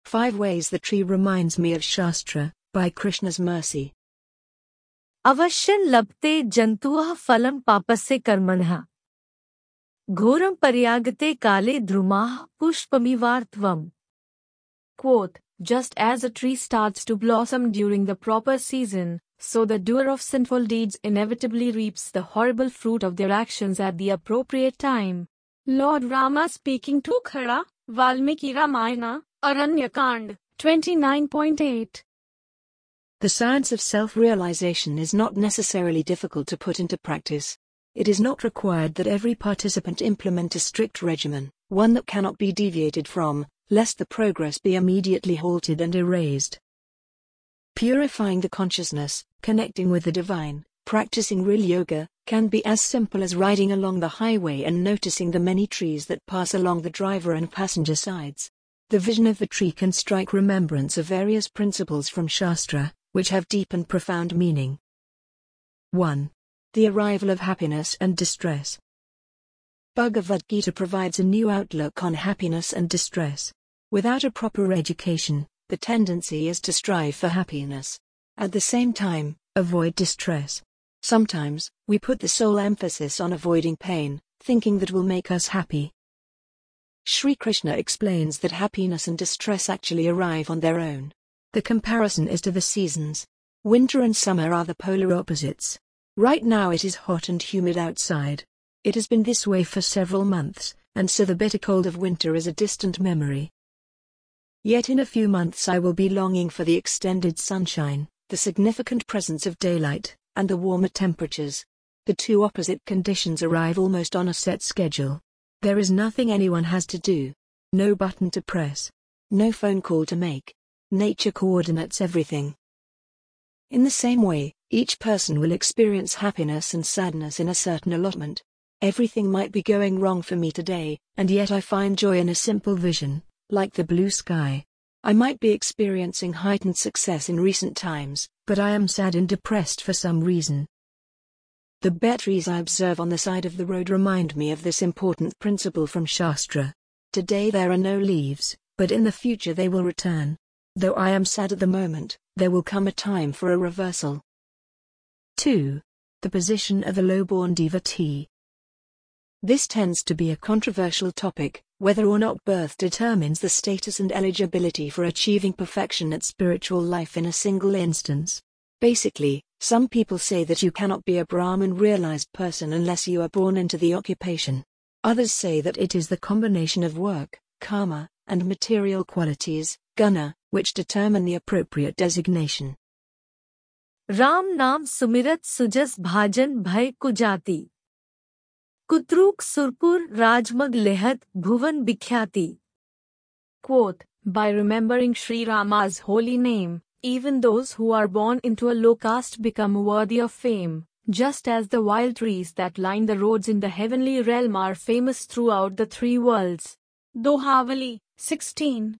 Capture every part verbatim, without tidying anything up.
Five Ways the Tree Reminds Me of Shastra, by Krishna's Mercy. अवश्यं लभते जन्तुः फलं पापस्य कर्मणः घोरं पर्यागते काले द्रुमाः पुष्पमिवार्तवम्. Quote, just as a tree starts to blossom during the proper season, so the doer of sinful deeds inevitably reaps the horrible fruit of their actions at the appropriate time. Lord Rama speaking to Khara, Valmiki Ramayana, Aranyakand, twenty-nine point eight. The science of self-realization is not necessarily difficult to put into practice. It is not required that every participant implement a strict regimen, one that cannot be deviated from, lest the progress be immediately halted and erased. Purifying the consciousness, connecting with the divine, practicing real yoga, can be as simple as riding along the highway and noticing the many trees that pass along the driver and passenger sides. The vision of the tree can strike remembrance of various principles from Shastra, which have deep and profound meaning. one. The arrival of happiness and distress. Bhagavad Gita provides a new outlook on happiness and distress. Without a proper education, the tendency is to strive for happiness. At the same time, avoid distress. Sometimes, we put the sole emphasis on avoiding pain, thinking that will make us happy. Sri Krishna explains that happiness and distress actually arrive on their own. The comparison is to the seasons. Winter and summer are the polar opposites. Right now it is hot and humid outside. It has been this way for several months, and so the bitter cold of winter is a distant memory. Yet in a few months I will be longing for the extended sunshine, the significant presence of daylight, and the warmer temperatures. The two opposite conditions arrive almost on a set schedule. There is nothing anyone has to do. No button to press. No phone call to make. Nature coordinates everything. In the same way, each person will experience happiness and sadness in a certain allotment. Everything might be going wrong for me today, and yet I find joy in a simple vision, like the blue sky. I might be experiencing heightened success in recent times, but I am sad and depressed for some reason. The bare trees I observe on the side of the road remind me of this important principle from Shastra. Today there are no leaves, but in the future they will return. Though I am sad at the moment, there will come a time for a reversal. two. The position of a low-born devotee. This tends to be a controversial topic, whether or not birth determines the status and eligibility for achieving perfection at spiritual life in a single instance. Basically, some people say that you cannot be a Brahman realized person unless you are born into the occupation. Others say that it is the combination of work, karma, and material qualities, guna, which determine the appropriate designation. Ram नाम सुमिरत सुजस भाजन भय कुजाति कुत्रुक सुरपुर राजमग लेहत भुवन बिख्याति. Quote, by remembering Sri Rama's holy name, even those who are born into a low caste become worthy of fame, just as the wild trees that line the roads in the heavenly realm are famous throughout the three worlds. Dohavali, sixteen.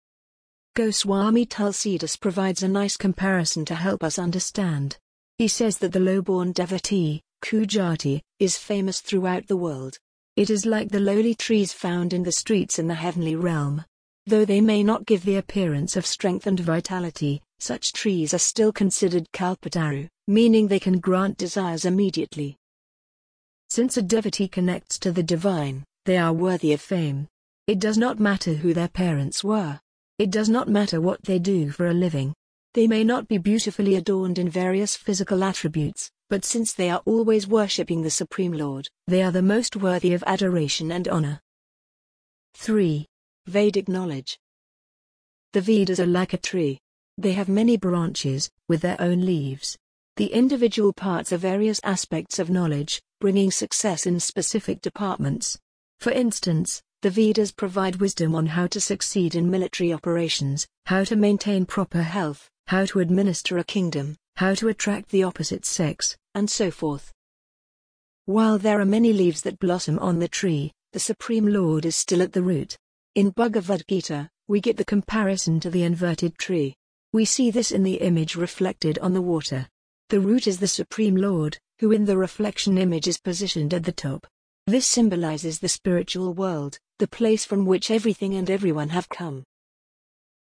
Goswami Tulsidas provides a nice comparison to help us understand. He says that the low-born devotee, Kujati, is famous throughout the world. It is like the lowly trees found in the streets in the heavenly realm. Though they may not give the appearance of strength and vitality, such trees are still considered kalpataru, meaning they can grant desires immediately. Since a devotee connects to the divine, they are worthy of fame. It does not matter who their parents were. It does not matter what they do for a living. They may not be beautifully adorned in various physical attributes, but since they are always worshipping the Supreme Lord, they are the most worthy of adoration and honor. three. Vedic knowledge. The Vedas are like a tree. They have many branches, with their own leaves. The individual parts are various aspects of knowledge, bringing success in specific departments. For instance, the Vedas provide wisdom on how to succeed in military operations, how to maintain proper health, how to administer a kingdom, how to attract the opposite sex, and so forth. While there are many leaves that blossom on the tree, the Supreme Lord is still at the root. In Bhagavad Gita, we get the comparison to the inverted tree. We see this in the image reflected on the water. The root is the Supreme Lord, who in the reflection image is positioned at the top. This symbolizes the spiritual world, the place from which everything and everyone have come.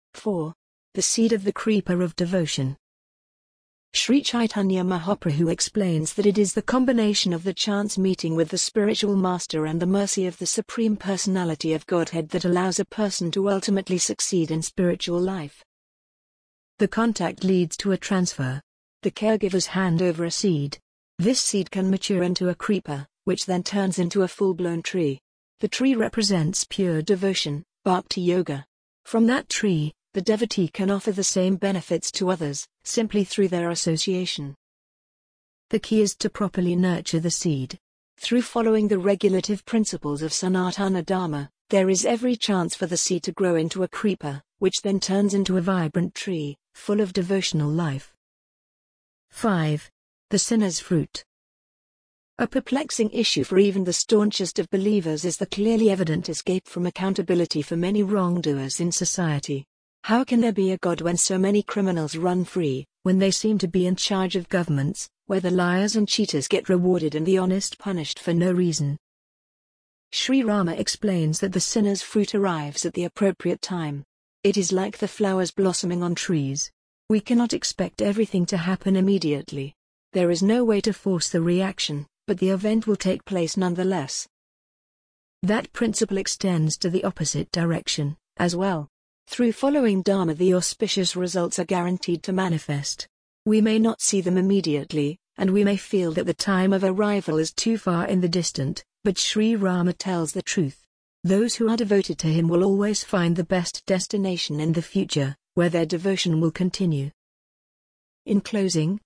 four. The seed of the creeper of devotion. Sri Chaitanya Mahaprabhu explains that it is the combination of the chance meeting with the spiritual master and the mercy of the Supreme Personality of Godhead that allows a person to ultimately succeed in spiritual life. The contact leads to a transfer. The caregivers hand over a seed. This seed can mature into a creeper, which then turns into a full-blown tree. The tree represents pure devotion, bhakti yoga. From that tree, the devotee can offer the same benefits to others, simply through their association. The key is to properly nurture the seed. Through following the regulative principles of Sanatana Dharma, there is every chance for the seed to grow into a creeper, which then turns into a vibrant tree, full of devotional life. five. The sinner's fruit. A perplexing issue for even the staunchest of believers is the clearly evident escape from accountability for many wrongdoers in society. How can there be a God when so many criminals run free, when they seem to be in charge of governments, where the liars and cheaters get rewarded and the honest punished for no reason? Sri Rama explains that the sinner's fruit arrives at the appropriate time. It is like the flowers blossoming on trees. We cannot expect everything to happen immediately. There is no way to force the reaction, but the event will take place nonetheless. That principle extends to the opposite direction, as well. Through following Dharma, the auspicious results are guaranteed to manifest. We may not see them immediately, and we may feel that the time of arrival is too far in the distant, but Sri Rama tells the truth. Those who are devoted to him will always find the best destination in the future, where their devotion will continue. In closing,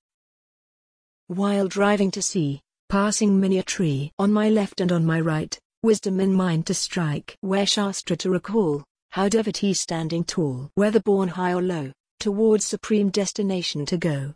while driving to sea, passing many a tree on my left and on my right, wisdom in mind to strike, where Shastra to recall, how devotees standing tall, whether born high or low, towards supreme destination to go.